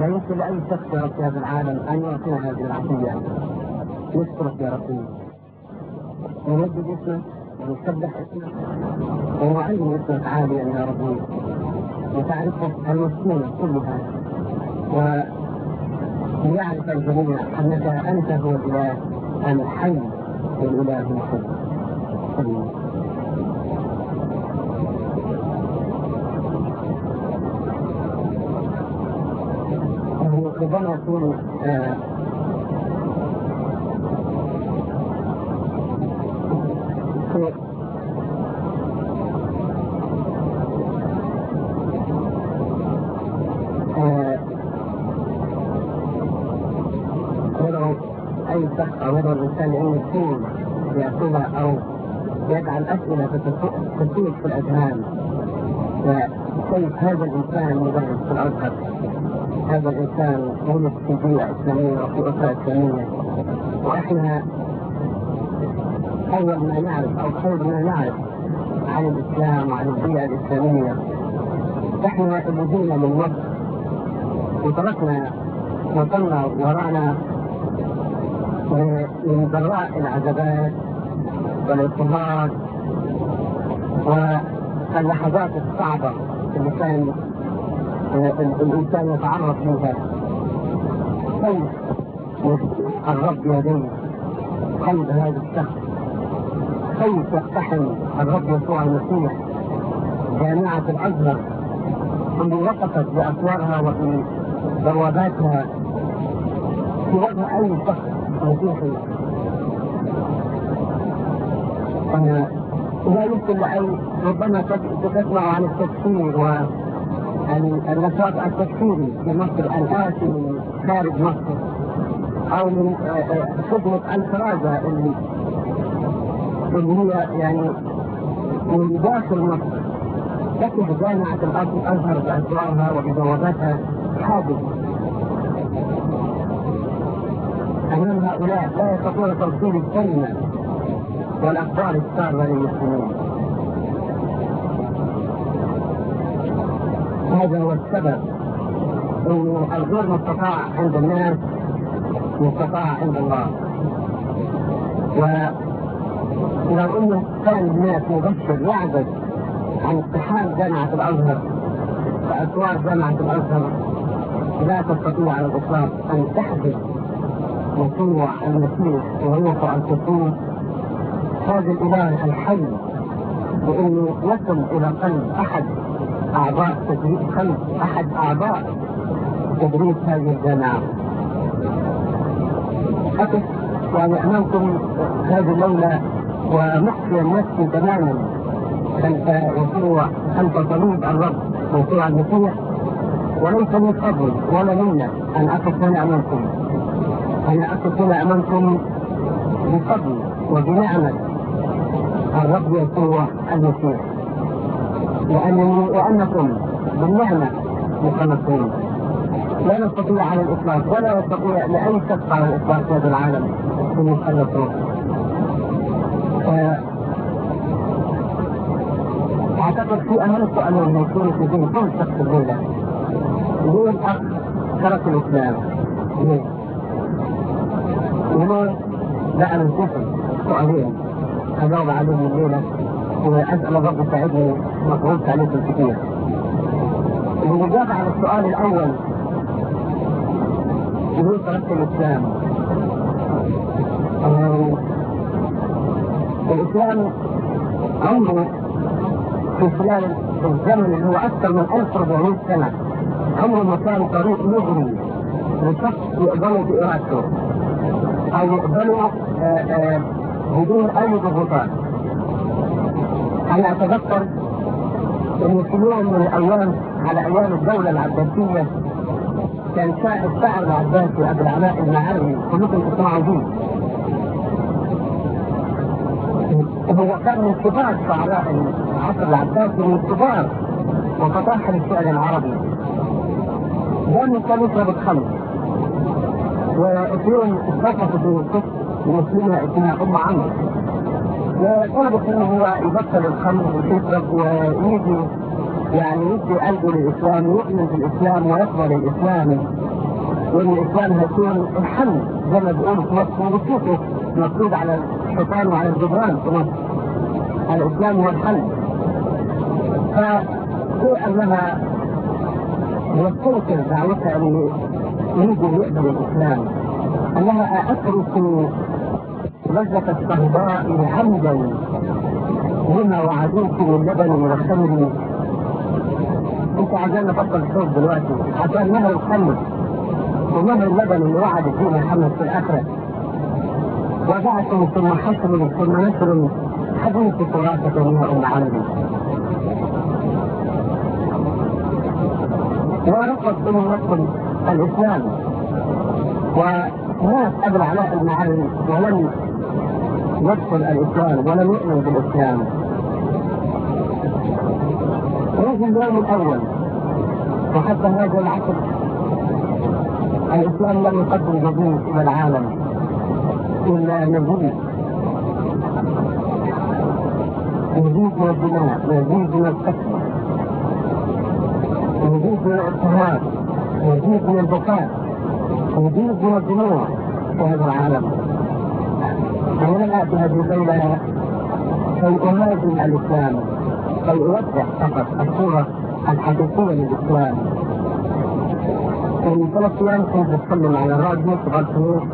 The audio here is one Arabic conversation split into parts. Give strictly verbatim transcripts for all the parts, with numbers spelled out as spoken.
لا يمكن لأي شخص يا رب في هذا العالم أن يعطينا هذه العطية. نشكرك يا رب، ونمجد اسمك ونسبح اسمك ونعلم اسمك عاليا يا رب، وتعرفه المسكين كلها، ويعرف الجميع أنك أنت هو الإله الحي والإله الحي. ربما يكون آه أي شخص أو يدعو الإنسان أن يكون يأخذها أو يجعل أسئلة تثير في الأذهان، وكيف هذا الإنسان مدرس في الأزهر، هذا الإنسان ولد في بيئة إسلامية وفي أسرة إسلامية، وإحنا أول ما نعرف أو خير ما نعرف عن الإسلام وعن البيئة الإسلامية إحنا الذين من مصر وتركنا وصلنا وراءنا من جراء العذابات والاضطهاد واللحظات الصعبة اللي كان الإنسان يتعرض لها. كيف الرب يديه قلب هذا الشخص، كيف يقتحم الرب يسوع المسيح جامعة الأزهر اللي وقفت بأسوارها وفي بواباتها في وجه أي شخص مسيحي. لا يمكن لأي ربما تسمع عن التكفير والنشاط التكفيري في مصر الآتي من خارج مصر، أو من خدمة الفرازة اللي اللي هي يعني من داخل مصر تكفي جامعة الأزهر بأسوارها وببواباتها حادث أمام هؤلاء لا يستطيعون توصيل الكلمة والأخبار السارة للمسلمين. هذا هو السبب أن الغير مستطاع عند الناس مستطاع عند الله. ولو أنه كان الناس مبشر يعجز عن اقتحام جامعة الأزهر فأسوار جامعة الأزهر لا تستطيع على الإطلاق أن تحدث يسوع المسيح وروح القدوس هذا الإله الحي، بأنه يصل إلى قلب أحد أعضاء تدريس قلب أحد أعضاء تدريس هذه الجامعة. أقف يعني أمامكم هذه الليلة ومخفيا نفسي تماما خلف يسوع، خلف صليب الرب يسوع المسيح، وليس لي فضل ولا منة أن أقف هنا أمامكم. أنا أقف هنا أمامكم بفضل وبنعمة الرب يسوع المسيح، لأنني وأنكم بالنعمة مخلصين. لا نستطيع على الإطلاق ولا يستطيع لأي شخص على الإطلاق في هذا العالم أن يخلصه. أعتقد في أهم سؤالين يكون في ذهن كل شخص الليلة: ليه الأخ ترك الإسلام؟ ليه؟ وليه لا أنتحر؟ سؤالين أجاوب عليهم الليلة، وأسأل الرب يساعدني مفروض عليكم كثير. الإجابة على السؤال الأول ليه ترك الإسلام؟ الإسلام عمره في خلال الزمن اللي هو أكثر من ألف وأربعمائة سنة عمره ما كان طريق يجري لشخص يقبله بإرادته أو يقبله بدون أي ضغوطات. أنا أتذكر أن في يوم من الأيام على أيام الدولة العباسية كان الشاعر العباسي أبو العلاء المعري، كلكم تسمعوا به، هو كان من كبار شعراء العصر العباسي، من كبار وفطاحل الشعر العربي. دائما كان يشرب الخمر، وفي يوم استضافت في قصة مسلمة اسمها أم عمرو، وطلبت انه هو يبطل الخمر ويشرب ويجي يعني يدي قلبه للإسلام ويؤمن بالإسلام ويقبل الإسلام، وإن الإسلام هيكون الحل زي ما بيقولوا في مصر، وبتشوفوا مكتوب على الحيطان وعلى الجدران في مصر الإسلام هو الحل. فهي أنها وصلت دعوتها أن يريد أن يقبل الإسلام، أنها أترك لذة الصهباء عمدا لما وعدوك من لبن وخمر. انت عايزين نفصل الصوت دلوقتي عشان نهر الخمر ونهر اللبن اللي وعد فيه محمد في الآخرة، وضعتم ثم حشر ثم نشر حديث تراثة يا أم عمرو. ورفض أن يدخل الإسلام، وناس قبل علاء المعلم ولم يدخل الإسلام ولم يؤمن بالإسلام. وفي اليوم الأول وحتى هذا العصر الإسلام لم يقدم جديد إلى العالم إلا مزيد مزيد من الدماء، مزيد من القتل، مزيد من الاضطهاد، مزيد من البكاء، مزيد من الدموع في هذا العالم. ولم آتي هذه الليلة كي أهاجم الإسلام، كي أوضح فقط الصورة الحقيقية للإسلام. من ثلاث أيام كنت أتكلم على الراديو في غرفة،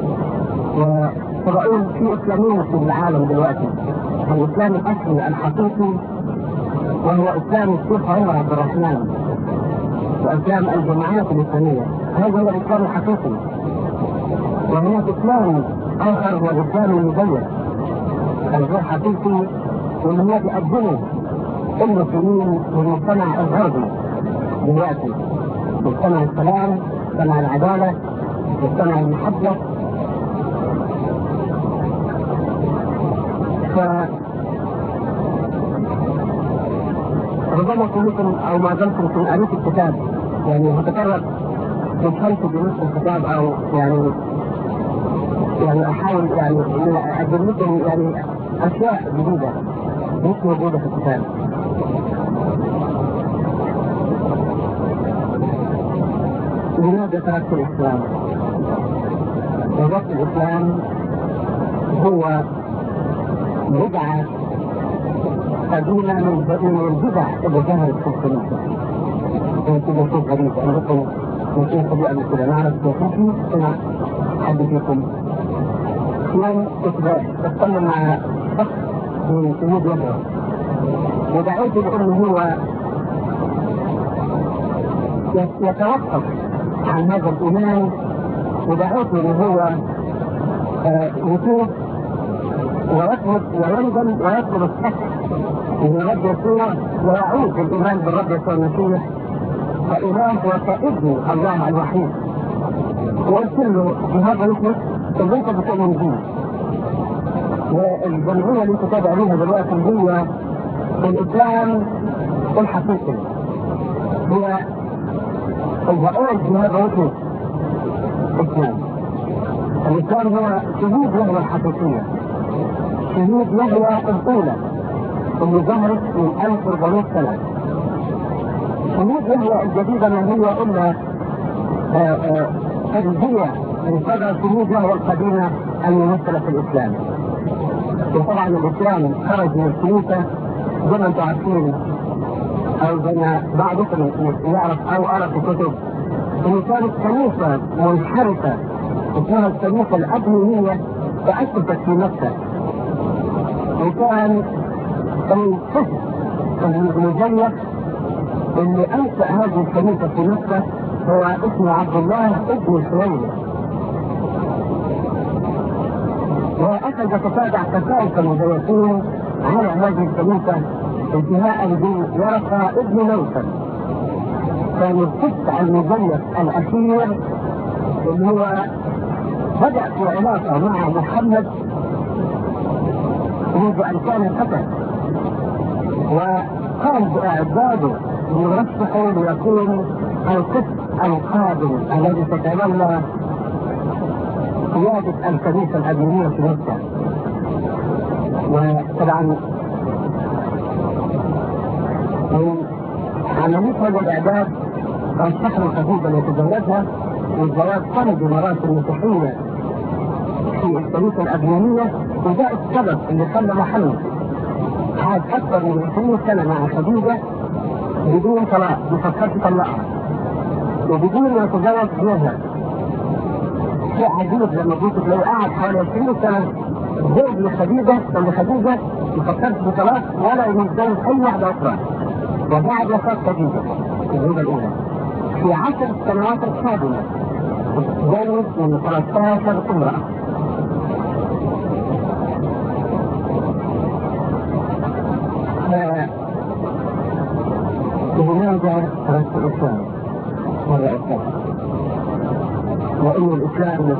وترون في إسلاميين في العالم دلوقتي، الإسلام الأصلي الحقيقي وهو إسلام الشيخ عمر عبد الرحمن وإسلام الجماعات الإسلامية، هذا هو الإسلام الحقيقي. وهناك إسلام آخر هو الإسلام المزيف الغير حقيقي، واللي هو بيقدمه المسلمين للمجتمع الغربي دلوقتي، مجتمع السلام، مجتمع العدالة، مجتمع المحبة. فربما كلكم أو معظمكم كنتم قريتوا الكتاب، يعني هتطرق دخلت بنص الكتاب أو يعني يعني أحاول يعني أقدم لكم يعني أشياء جديدة مش موجودة في الكتاب. لماذا تركت الإسلام؟ وضبط الإسلام هو بدعة قديمة من البدع اللي ظهرت في الكنيسة. يمكن شيء غريب، أنا لكم ممكن طبيعة من كده نعرف كيفية سمع حد فيكم. يوم كنت بتكلم مع شخص من سيد يدعو، ودعيته بأنه هو يتوقف عن هذا الإيمان، ودعوته أنه هو يتوب ويطلب ويندم ويطلب الصح من الرب يسوع ويعود بالإيمان بالرب يسوع المسيح كإله وكابن الله الوحيد. وقلت له بهذا الاسم اللي انت بتؤمن به، والجمعية اللي انت تابع ليها دلوقتي هي الإسلام الحقيقي، هي الهؤلاء في هذا الاسم الإسلام. الإسلام هو شهود يهوى الحقيقية، شهود يهوى الأولى اللي ظهرت من ألف وأربعمائة سنة. شهود يهوى الجديدة ما هي إلا تجزية من قدر شهود يهوى القديمة الممثلة في الإسلام. وطبعا الإسلام خرج من الكنيسة زي ما انتم عارفين، أو زي ما بعضكم يعرف أو قرأ في كتب إن كانت كنيسة منحرفة اسمها الكنيسة الأدمية تأسست في مكة، وكان الحزب المزيف اللي أنشأ هذه الكنيسة في مكة هو اسمه عبد الله ابن سويد، وأخذ تتابع تساؤل المزيفين على هذه الكنيسة انتهاء بورقة ابن نوفل. كان القس المزيف الأخير اللي هو بدأ في علاقة مع محمد منذ أن كان فتى، وقام بإعداده ليرشحه ليكون القس القادم الذي تتولى قيادة الكنيسة الأدمية في مكة. وطبعا من عملية هذا الإعداد رشح له خديجة يتزوجها، والزواج كان بمراسم المسيحية في الشريطة الأبيانية، وده السبب اللي خلى محمد قعد أكثر من عشرين سنة مع خديجة بدون طلاق، بفكر يطلقها وبدون ما يتزوج غيرها. شيء عجيب لما قلت لو قعد حوالي عشرين سنة زوج لخديجة ولخديجة يفكرش بطلاق ولا يتزوج أي واحدة أخرى. وبعد وفاة خديجة الزوجة الأولى في عشر سنوات القادمة تزوج من ثلاث عشرة امرأة. لماذا ترك الإسلام والرئاسات؟ وإن الإسلام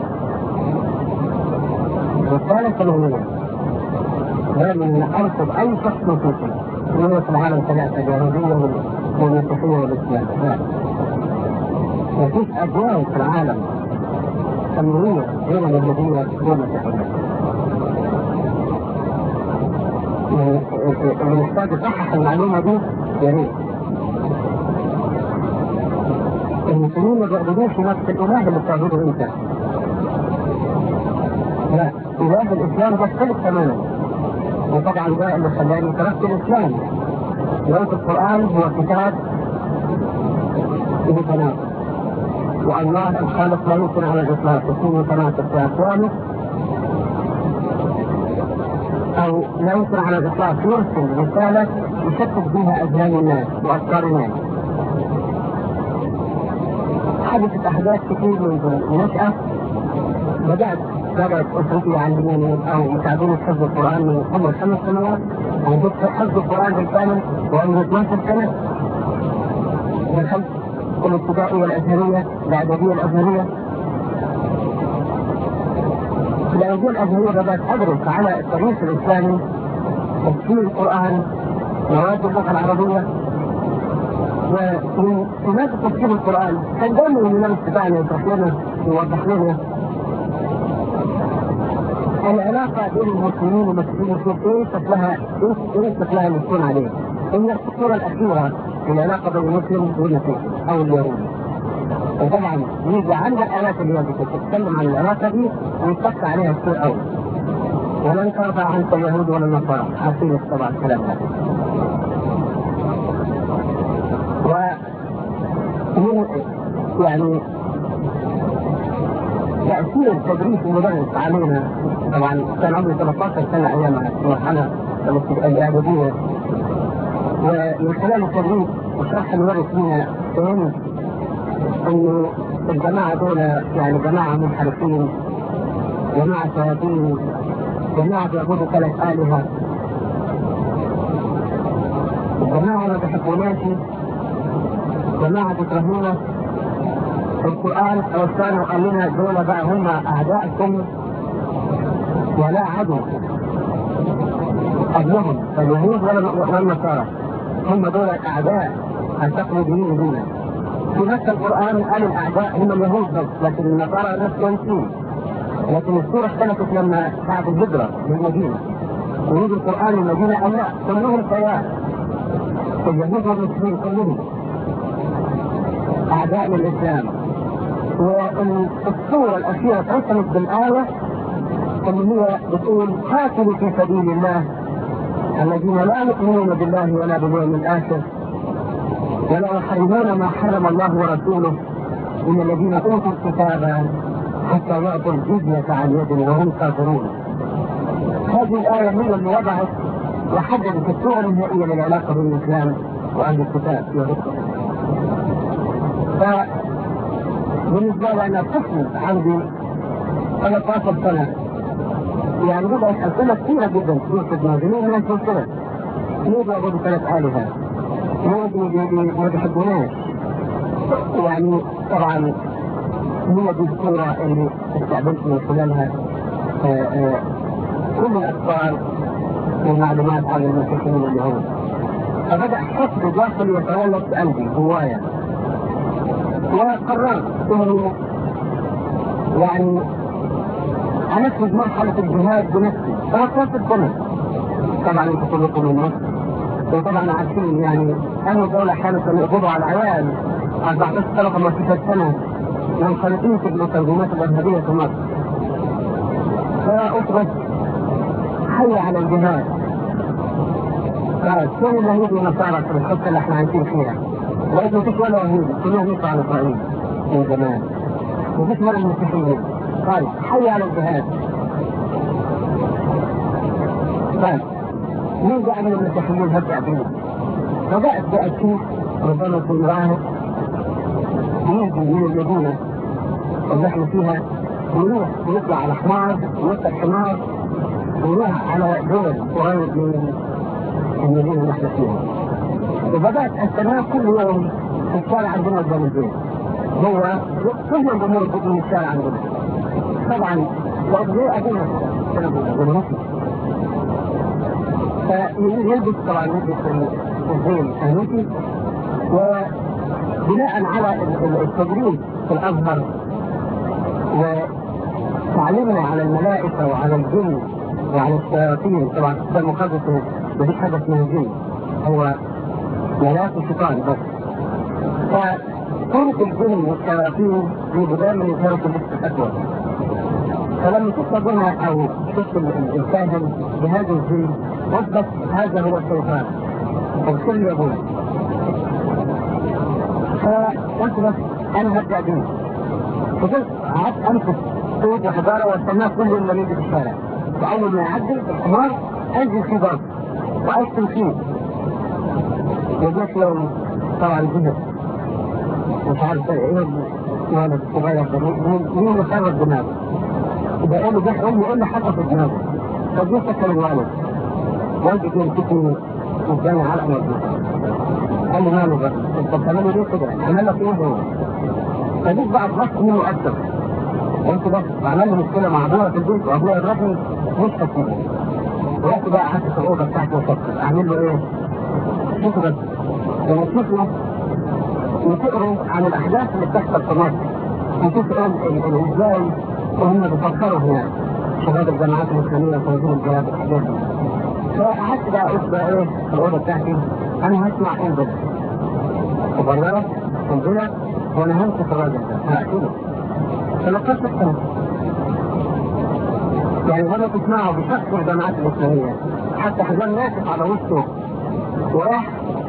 رسالة الأولى دائما أن أرفض أي شخص مسيحي يقول في العالم ثلاثة اليهودية والمسيحية والإسلام. لا، مفيش أديان في العالم سماوية غير اليهودية والمسيحية. المحتاج يصحح المعلومة دي يا ريت. المسلمين ما بيعبدوش نفس الإله اللي بتعبده أنت. لا، إله الإسلام ده اختلف تماما. وطبعا ده اللي خلاني تركت الإسلام. لأن القرآن هو كتاب متناسق، والله الخالق لا يمكن على الإطلاق يكون متناسق في أقواله، أو لا يمكن على الإطلاق يرسل رسالة يشتت بها أذهان الناس وأفكار الناس. حدثت أحداث كثير من النشأة. بدأت بدأت أسرتي يعلموني أو يساعدوني في حفظ القرآن من عمر خمس سنوات. أنا بدأت حفظ القرآن بالكامل وعمري اثناشر سنة. دخلت الابتدائية والأزهرية، الإعدادية الأزهرية. في الإعدادية الأزهرية بدأت أدرس على التاريخ الإسلامي، تفسير القرآن، مواد اللغة العربية. ومن مادة تفسير القرآن كان دائما المدرس بتاعنا يشرح لنا ويوضح لنا العلاقة بين المسلمين والمسيحيين ايه شكلها ايه شكلها اللي تكون عليه. هي الصورة الأخيرة في العلاقة بين المسلم والمسيحي أو اليهودي. وطبعا يجي عند الآيات اللي بتتكلم عن العلاقة دي ويتك عليها كثير قوي. ولن ترضى عنك اليهود ولا النصارى، عارفين طبعا الكلام ده. و يعني تأثير تدريس المدرس علينا، طبعا كان عمري ثلاثة عشر سنة أيامها في المرحلة الإعدادية، ومن خلال التدريس وشرح المدرس لنا فهمت إنه الجماعة دول يعني جماعة منحرفين، جماعة شياطين، جماعة بيعبدوا ثلاث آلهة، جماعة ما بيحبوناش، جماعة بيكرهونا. القرآن وكانوا قال لنا دول بقى هم أعداءكم ولا عدو قبلهم، اليهود ولا النصارى هم دول الأعداء التقوا دين دينا. في نفس القرآن قال الأعداء هم اليهود بس، لكن النصارى نفس كويسين. لكن السورة اختلفت لما بعد الهجرة للمدينة ورود القرآن المدينة أو لا، كلهم سواء، اليهود والمسلمين كلهم أعداء للإسلام. والصورة الأخيرة ترسمت بالآية اللي هي بتقول قاتلوا في سبيل الله الذين لا يؤمنون بالله ولا باليوم الآخر ولا يحرمون ما حرم الله ورسوله من الذين أوتوا الكتاب حتى يعطوا الجزية عن يد وهم كافرون. هذه الآية هي اللي وضعت وحددت الصورة النهائية للعلاقة بين الإسلام وأهل الكتاب في الرسل. بالنسبة لي أنا طفل عندي ثلاث عشرة سنة، يعني بدأت أسئلة كثيرة جدا في دماغي. ليه الناس كده؟ ليه بيعبدوا ثلاث آلهة؟ ليه ما بيحبوناش؟ يعني طبعا هي دي الصورة اللي استقبلت من خلالها كل الأطفال والمعلومات عن المسيحيين واليهود. فبدأ حسب داخلي يتولد في قلبي جوايا، وقررت انه يعني انفذ مرحلة الجهاد بنفسي. ثلاث عشرة سنة طبعا انتم كلكم من مصر وطبعا عارفين يعني أهل الدولة كانوا يقبضوا على العيال أربعة عشر سنة خمسة عشر سنة منخرطين في المنظمات الإرهابية في مصر. فأطرق حي على الجهاد. فكل اليهود والنصارى في الحته اللي احنا عايشين فيها، لأنه مفيش ولا يهود، كلهم يطلعوا على إسرائيل من زمان. مفيش ولا المسيحيين. قال حي على الجهاد. قال مين جاء من المسيحيين هبدأ بيه؟ فجاءت بأكيد ربما في الراهب يجي من المدينة اللي احنا فيها، ونروح ونطلع على حمار ونطلع حمار ونروح على دول قريب من المدينة اللي احنا فيها. وبدأت استناه كل يوم في الشارع عندنا قدام البيت. هو كل يوم بمر من الشارع عندنا. طبعا لأجل أبونا كانوا فيلبس طبعا يلبس الزي الكهنوتي، وبناء على التدريب في الأزهر وتعليمنا على الملائكة وعلى الجن وعلى الشياطين. طبعا ده مقدس مفيش حاجة اسمها الجن، هو ملاك الشيطان بس. فكانت الجن والشياطين في بداية من كانت اللبس الأسود. فلما تطلب بها أو شفت الكاهن بهذا الجن وثبت هذا هو الشيطان وبكل يقول. فقلت بس أنا هبدأ به. فقلت قعدت أمسك صوت وحضارة واستناه كل يوم لما يجي في الشارع. وأول ما يعدي الحمار أنزل فيه ضرب وأشتم فيه. وجيت يوم طبعا جهد مش عارف ايه الولد الصغير ده مين اللي خرج دماغه. بقول له ده قال لي ايه اللي حصل في دماغه. فجيت اسال الوالد، والدي يمسكني قدامي علقه مظبوطه. قال لي ماله بقى؟ انت بتعمل ليه كده؟ عمل لك ايه هو؟ فجيت بقى اتغصت منه اكتر. قلت بس عمل لي مشكله مع ابويا في البيت وابويا ضربني مش هسيبه. رحت بقى قعدت في الاوضه بتاعتي وافكر اعمل له ايه؟ شوفوا بس لما تشوفوا وتقروا عن الاحداث اللي بتحصل في مصر وتسالوا ازاي وهم بيفكروا هنا شباب الجامعات الاسلاميه وتنظيم الجهاد والحاجات دي. فقعدت بقى قلت بقى ايه في الاوضه بتاعتي انا هسمع انزل صغيره انزله وانا همسك الراجل ده هقتله. فلقيت السنه يعني لما تسمعوا بشخص الجامعات الاسلاميه حتى حزام ناسف على وشه وراح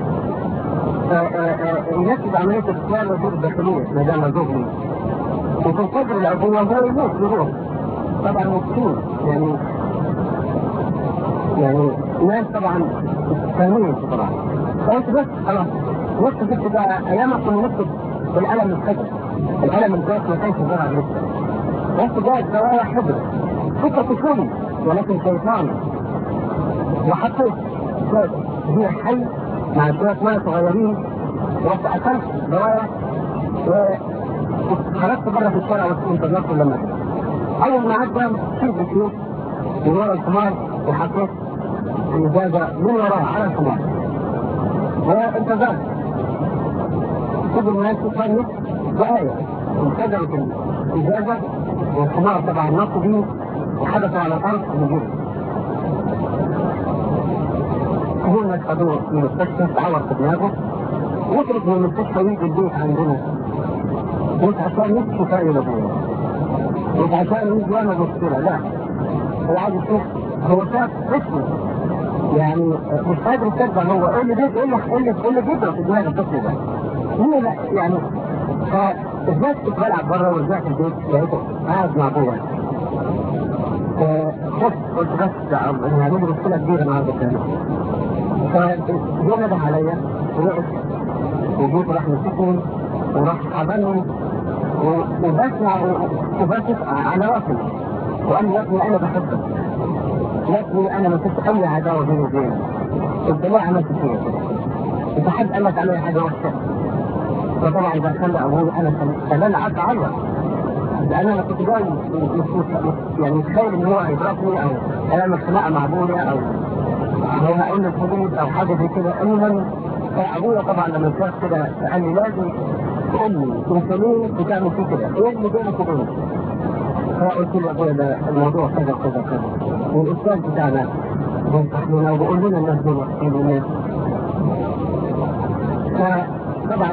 ينفذ عمليه اختيار وزير الداخليه ما دام زوجي وفي القدر الابوه هو يموت يروح طبعا مسكين يعني يعني ناس طبعا فاهمين طبعا. قلت بس خلاص وقت جبت بقى ايام كنا نكتب بالقلم الخشب القلم الجاف ما كانش ظهر لسه. قلت جاء الدوايا حبر فكره طفولي ولكن شيطاني وحطيت هي حي مع شويه ميه صغيرين ورحت اكلت دوايا وخرجت بره في الشارع وانتظرت لما جه. اول ما عدى شفت بسيوف من ورا الحمار وحطيت الازازه من وراه على الحمار وانتظرت. كل الناس تصنف دقايق انفجرت الازازه والحمار طبعا نطوا بيه وحدثوا على الارض وجروا. هو ما خدوه من المستشفى تعور في دماغه ويخرج من المستشفى ويجي البيت عندنا مش عشان يكشف فايدة لابوه مش عشان يجي يعمل مشكلة لا هو عايز يشوف هو شاف اسمه يعني مش قادر يصدق هو ايه اللي بيت ايه اللي ايه اللي ايه اللي بيجرى في دماغ الطفل ده مين لا يعني فالناس كنت بلعب بره ورجعت البيت لقيته قاعد مع ابوه خفت قلت بس هنعمل مشكلة كبيرة النهارده كمان. فجه نده عليا ووقف وجيت راح مسكني وراح حضني وبسمع وبسمع على راسي وقال لي يا ابني انا بحبك يا ابني انا ما كنت اي عداوه بيني وبينك. قلت له عملت فيا كده انت حد قال لك علي حاجه وحشه. فطبعا ده خلى ابوي انا خلاني قعدت اعيط لان انا كنت جاي يعني متخيل ان هو هيضربني او انا خناقه مع ابويا او هو هقول له الحدود او حاجه زي كده. المهم ابويا طبعا لما شاف كده قال لي لازم تقول لي انت ليه بتعمل فيه كده؟ ايه اللي بينك وبينك؟ فقلت له ابويا ده الموضوع كذا كذا كذا والاستاذ بتاعنا بينصح لنا وبيقول لنا الناس دول وحشين الناس. فطبعا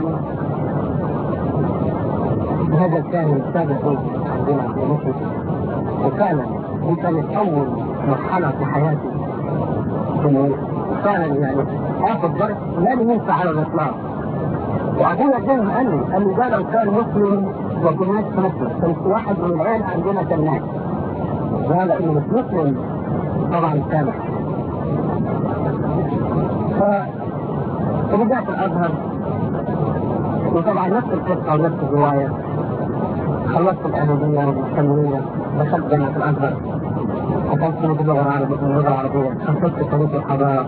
هذا الكاهن السابق عندنا في مصر، وفعلا دي كانت أول مرحلة في حياتي إنه فعلا يعني آخذ درس لن ينفع على الإطلاق. وأبويا جاي قال لي قال لي ده لو كان مسلم وكناش مسلم، كان في واحد من العيال عندنا كان مات، قال إنه مش مسلم طبعا سامح. فرجعت الأزهر، وطبعا نفس القصة ونفس الرواية. خلصت الإعدادية والثانوية، دخلت جامعة الأزهر، حصلت اللغة العربية اللغة العربية، حصلت تاريخ الحضارة،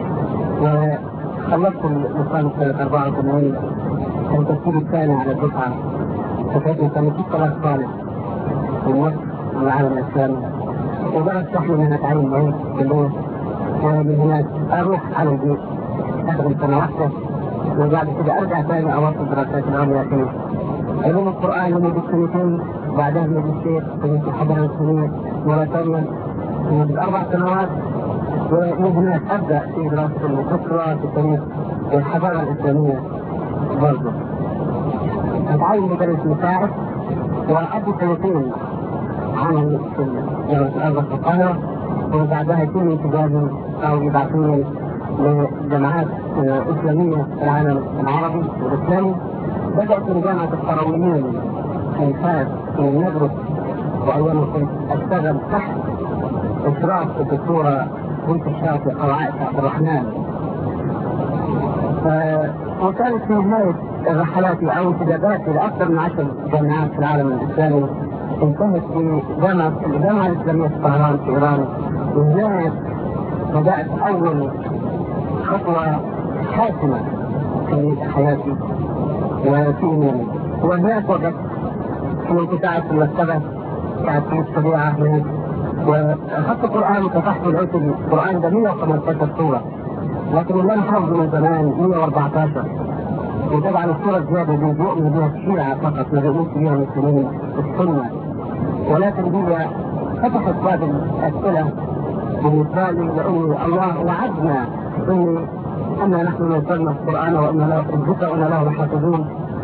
وخلصت اللسان سنة أربعة وثمانين، كان ترتيبي الثاني على الدفعة، فكانت كان في ثلاث طالب في مصر والعالم الإسلامي، ودرست تحمل أن أتعلم معي في اللغة، ومن هناك أروح على البيت أخذ سنة واحدة، وبعد كده أرجع ثاني أواصل دراسات العليا في علوم القرآن لمدة سنتين، بعدها ماجستير في الحضارة الإسلامية مرة ثانية لمدة أربع سنوات، ومن هناك أبدأ في دراسة الدكتوراه في التاريخ والحضارة الإسلامية برضه. أتعين مدرس مساعد وأقضي سنتين عمل في جامعة الأزهر في القاهرة، وبعدها يتم انتدابي أو يبعثوني لجامعات إسلامية في العالم العربي والإسلامي. بدأت في جامعة القرويين في فاس في النجرس، وأيام كنت أشتغل تحت إشراف الدكتورة بنت الشافعي أو عائشة عبد الرحمن. وكانت في نهاية رحلاتي أو انتداباتي لأكثر من عشر جامعات في العالم الإسلامي، انتهت في جامعة الجامعة الإسلامية في طهران في إيران، وهناك بدأت أول خطوة حاسمة في حياتي وفي إيماني. وهناك وجدت في انقطاع في المكتبة كانت في الطبيعة هناك، وأخذت القرآن وفتحت لقيت القرآن ده مئة وثمانية عشر سورة، لكن اللي أنا حافظه من زمان مئة وأربعة عشر. وطبعا السورة الزيادة دي بيؤمن بها الشيعة فقط، ما بيؤمنش بها المسلمين السنة، ولكن دي فتحت باب الأسئلة بالنسبة لي، لأن الله وعدنا إن أن نحن نزلنا القرآن وإن الذكر وإن له لحافظون،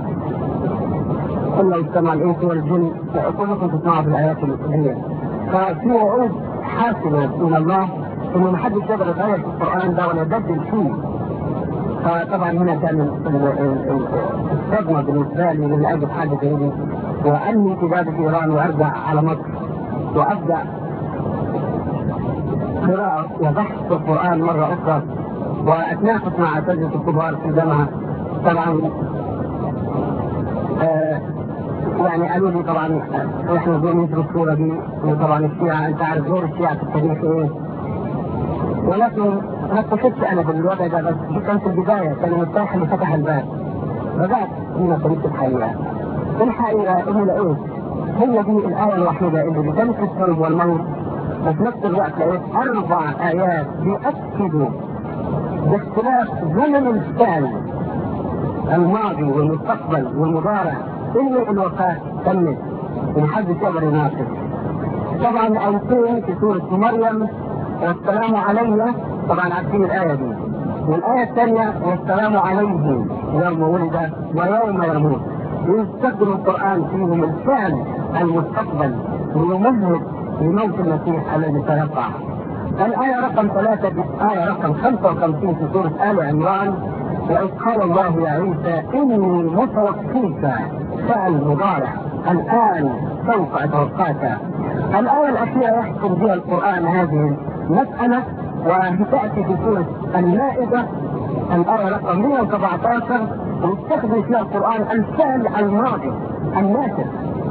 كل اجتمع الإنس والجن كلكم تسمعوا في الآيات الكريمة. ففي وعود حاسمة من الله إنه ما حدش يقدر يغير في القرآن ده ولا يبدل فيه. فطبعا هنا كان الصدمة بالنسبة لي من أجل حاجة زي دي، وأني انتداب في إيران وأرجع على مصر وأبدأ قراءة وبحث في القرآن مرة أخرى، وأتنافس مع أساتذة الكبار في الجامعة. طبعا آه يعني قالوا لي طبعا احنا زي مثل الصورة دي، وطبعا الشيعة انت عارف دور الشيعة في التاريخ ايه، ولكن ما اكتشفت انا بالوضع ده، بس دي كانت في البداية، كان المفتاح اللي فتح الباب. بدأت هنا طريقة الحقيقة. الحقيقة انه لقيت هي دي الآية الوحيدة اللي بتمسك الصلب والموت، وفي نفس الوقت لقيت أربع آيات بيأكدوا باختلاف زمن الفعل الماضي والمستقبل والمضارع إلا الوفاة تمت ومحدش يقدر يناقش. طبعا آيتين في سورة مريم، والسلام علي، طبعا عارفين الآية دي، والآية الثانية والسلام عليهم يوم ولد ويوم يموت. يستخدم القرآن فيهم الفعل المستقبل ليمهد لموت المسيح الذي سيقع. الآية رقم ثلاثة آية رقم خمسة وخمسين في سورة آل عمران، وإذ قال الله يا عيسى إني متوفيك، فعل مضارع، الآن سوف أتوفاك. الآية الأخيرة يحكم بها القرآن هذه المسألة، وتأتي في سورة المائدة الآية رقم مئة وسبعة عشر، ويستخدم فيها القرآن الفعل الماضي الناسخ.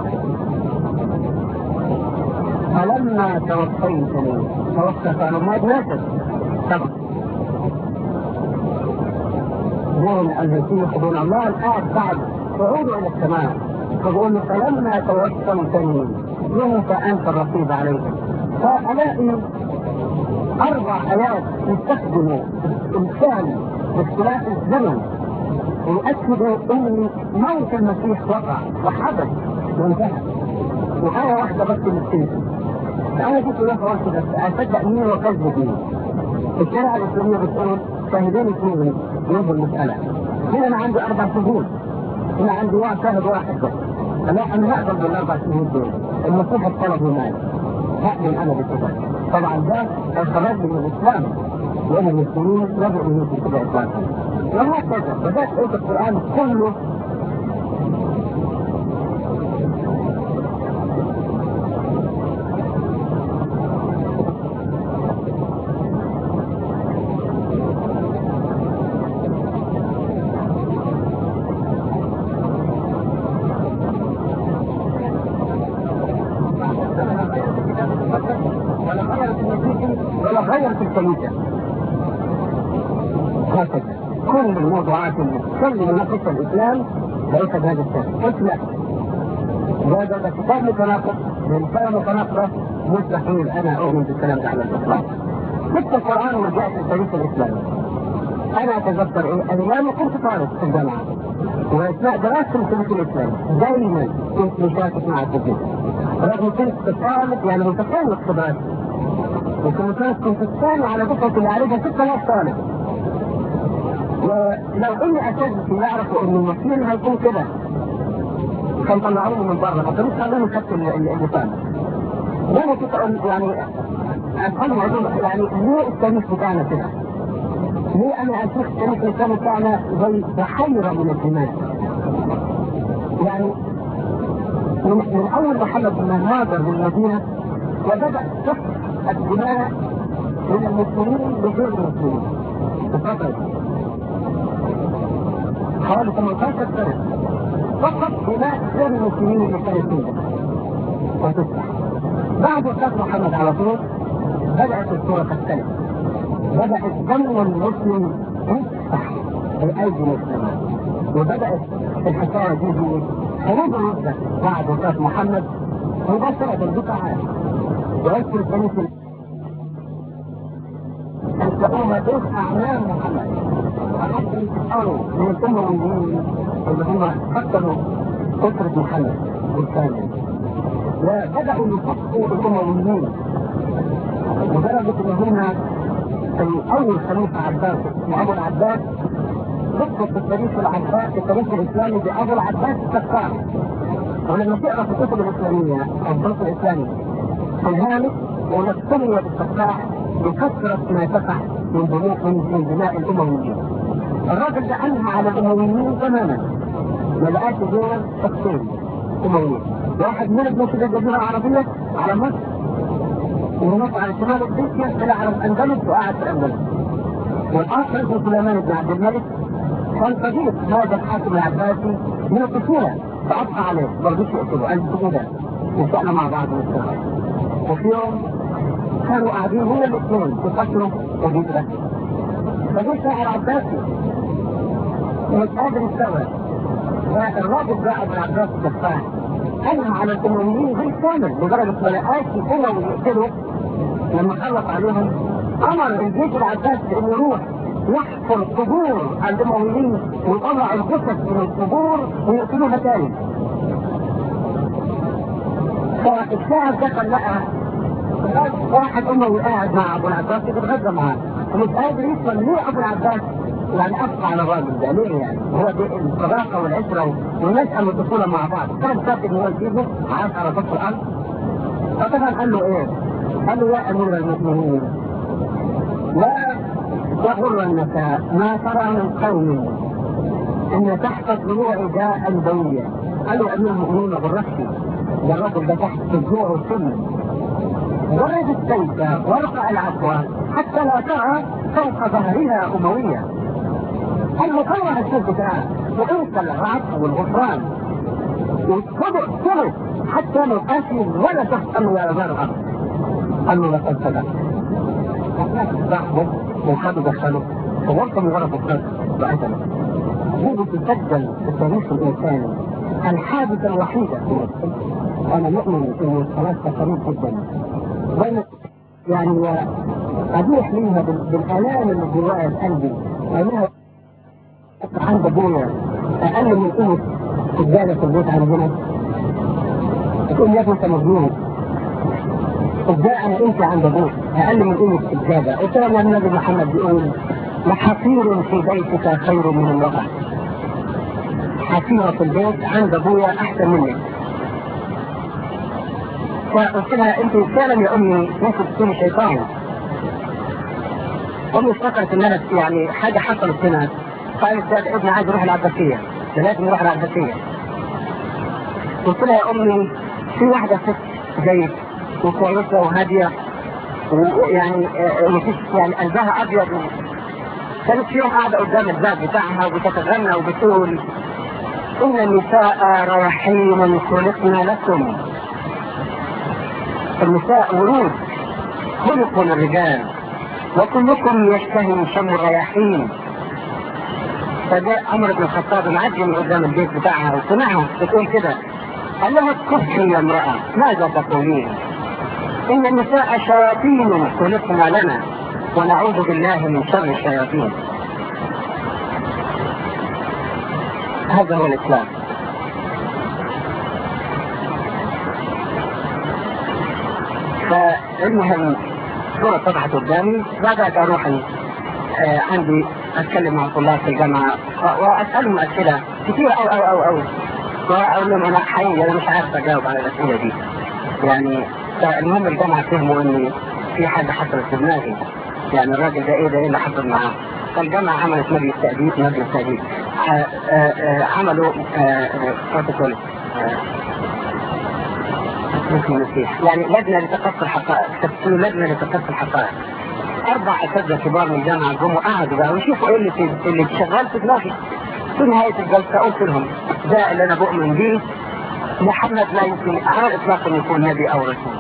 فلما توفيتني، توفى فعل الماضي ناسخ طبعا دون المسيح دون الله. الآية بعد صعوده إلى السماء فبقول له فلما توفيتني كنت أنت الرقيب عليهم. فألاقي أربع آيات يستخدموا الفعل باختلاف الزمن ويؤكدوا أن موت المسيح وقع وحدث وانتهى، وآية واحدة بس اللي بتنزل. فأنا قلت له قلت بس أصدق مين وكذب مين. الشريعة الإسلامية بتقول شاهدين اثنين يوم المسألة. هنا أنا عندي أربع شهود، هنا عندي واحد شاهد واحد بس. أنا أنا هقبل بالأربع شهود دول. المسيح الطلب مالي هقبل أنا بكده. طبعا ده الخراج من الإسلام، لأن المسلمين لازم يكونوا في كده إطلاقا. وهكذا بدأت أقول القرآن كله ولا غيرت الكنيسة. هكذا كل الموضوعات اللي تتكلم عن قصة الإسلام ليس بهذا الشكل. قلت لا، ده ده كتاب متناقض، رسالة متناقضة، مستحيل أنا أؤمن بالكلام ده على الإطلاق. جبت القرآن ورجعت للتاريخ الإسلامي. أنا أتذكر إيه؟ أنا لما كنت طالب في الجامعة وأثناء دراستي التاريخ الإسلامي دائما كنت مشارك مع التدريس. رغم كنت طالب يعني متفوق في دراستي. وكنت كنت الثاني على دفعة اللي عليها ستة آلاف طالب. ولو اني اساتذتي يعرفوا ان المسلمين هيكون كده كان طلعوني من بره، ما كانوش خلوني خدت اللي طالب. وانا كنت يعني افهم موضوع يعني ليه التاريخ بتاعنا كده؟ ليه انا اشوف التاريخ الاسلامي بتاعنا زي بحيرة من الدماء؟ يعني من, من اول محمد بن هاجر للمدينة وبدأ سفك الدماء من المسلمين بغير المسلمين في الفترة دي. حوالي ثمانية عشر سنة فقط دماء غير المسلمين اللي كانوا فيها وتفتح. بعد وفاة محمد على طول بدأت الصورة تختلف. بدأ الدم المسلم يفتح في أيدي المسلمين، وبدأت الحكاية دي في حروب الردة بعد وفاة محمد مباشرة بساعات. ويذكر الكنيسة أن تقوم به أعمال محمد وحتى يتحاروا من الأمويين اللي هم قتلوا أسرة محمد بالكامل، وبدأوا يصفوا الأمويين لدرجة أن هم في أول خليفة عباس وأبو العباس ذكر في التاريخ العباس في التاريخ الإسلامي بأبو العباس السفاح. ولما تقرأ في الكتب الإسلامية أو الدرس الإسلامي في الهامش ونقتني بالسفاح بكثرة ما فتح من دماء من دماء الأمويين. الراجل ده أنهى على الأمويين تماما، ما لقاش غير شخصين أمويين، واحد من ابن سيد الجزيرة العربية على مصر ونص على شمال الدنيا إلى على الأندلس وقعد في الأندلس، والآخر اسمه سليمان بن عبد الملك كان صديق هذا الحاكم العباسي من الطفولة، فأبقى عليه ما رضيش يقتله، قال له كده نشأنا مع بعض ونشتغل. وفي يوم كانوا قاعدين هنا الاثنين يفكروا وبيدرسوا، فجه شاعر عباسي مش قادر يستوعب، فالراجل ده ابو العباس السفاح انهى على الامويين بالكامل لدرجه ما لقاش الاموي يقتلوا. لما خلص عليهم امر الجيش العباسي انه يروح يحفر قبور الامويين ويطلع الجثث من القبور ويقتلوها تاني. فالشاعر دخل لقى واحد اموي قاعد مع ابو العباس بيتغدى معاه ومش قادر يفهم ليه ابو العباس يعني ابقى على الراجل ده ليه؟ يعني هو دي الصداقه والعشره والنشأه والطفوله مع بعض، كان فاكر ان هو يسيبه عاش على سطح الارض. فطبعا قال له ايه؟ قال له يا امير المؤمنين لا تغرنك ما ترى من قوم ان تحت الضلوع داء بويا. قال له امير المؤمنين ما غركش، ده الرجل ده تحت الجوع والسلم. جرد السيف وارفع العفو حتى لا ترى فوق ظهرها امويه. المطور السيف بتاعه وانت العفو والغفران والصدق صدق حتى لو قاسم ولا تحكم ولا ذرها. قال له لقد صدق. صاحبه وحابب دخله فورطه من ورا الصدق وقتله. هذه تسجل في التاريخ الانساني الحادثه الوحيده في مصر. انا مؤمن ان الصلاه قريب جدا يعني ابيح منها بالالام اللي جوايا قلبي لانها عند ابويا اقل من قيمه سجاده في البيت عندنا. تقول يا ابني انت مجنون ازاي انا انت عند ابوك اقل من قيمه الزاده؟ قلت له النبي محمد بيقول لحصير في بيتك خير من امراه. حصيره في البيت عند ابويا احسن منك. فقلت لها انت فعلا يا امي ممكن تكوني شيطان. امي افتكرت ان انا يعني حاجه حصلت هنا، قالت ده ابني عايز يروح العباسيه، لازم يروح العباسيه. قلت لها يا امي في واحده ست زيك وكويسه وهاديه ويعني مفيش يعني قلبها ابيض. كانت في يوم قاعده قدام الباب بتاعها وبتتغنى وبتقول ان النساء رياحين خلقنا لكم. النساء ورود خلقوا للرجال وكلكم يشتهي شم الرياحين. فجاء عمر بن الخطاب معدي من قدام البيت بتاعها وسمعها بتقول كده، قال لها اسكتي يا امرأة ماذا تقولين؟ إن النساء شياطين خلقنا لنا ونعوذ بالله من شر الشياطين. هذا هو الإسلام. فالمهم صورة طبعت قدامي، بدأت أروح آه عندي أتكلم مع طلاب في الجامعة وأسألهم أسئلة كثيرة أو أو أو أو وأقول لهم أنا حقيقي أنا مش عارف أجاوب على الأسئلة دي يعني. فالمهم الجامعة فهموا إني في حاجة حصلت في دماغي، يعني الراجل ده إيه ده إيه اللي حصل معاه. فالجامعة عملت مجلس تأديب مجلس تأديب عملوا بروتوكول اسمه المسيح، يعني لجنة لتقصي الحقائق، تفصيل لجنة لتقصي الحقائق. أربع أساتذة كبار من الجامعة جم وقعدوا بقى ويشوفوا إيه اللي في اللي شغال في دماغي. في نهاية الجلسة قلت لهم ده اللي أنا بؤمن بيه، محمد لا يمكن على الإطلاق أن يكون نبي أو رسول.